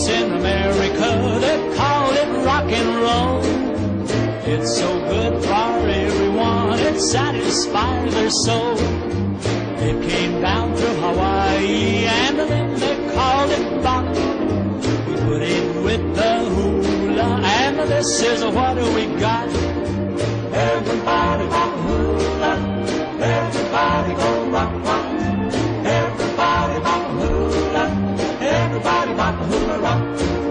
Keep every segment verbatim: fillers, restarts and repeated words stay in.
dance in America, they call it rock and roll. It's so good for everyone, it satisfies their soul. It came down to Hawaii and then they called it bop. We put in with the hula and this is what we got. Everybody rock hula, everybody go rock rock. Everybody rock hula, everybody rock hula rock.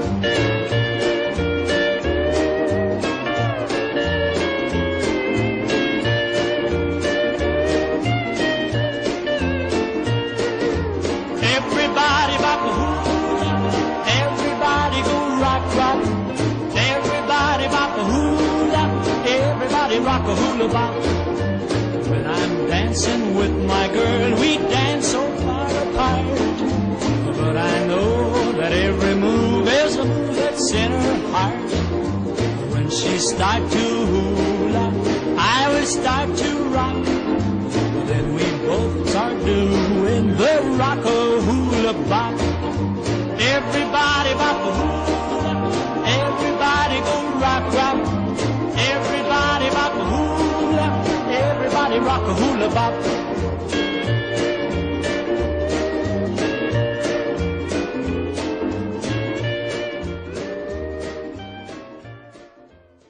Everybody rock a hula, everybody go rock rock. Everybody rock a hula, everybody rock a hula bop. When I'm dancing with my girl, we dance so far apart. But I know that every move is a move that's in her heart. When she start to hula, I will start to rock. Then we both start doing the rock-a-hula bop. Everybody bop a hula, everybody go rock rock. Everybody bop a hula, everybody rock a hula bop.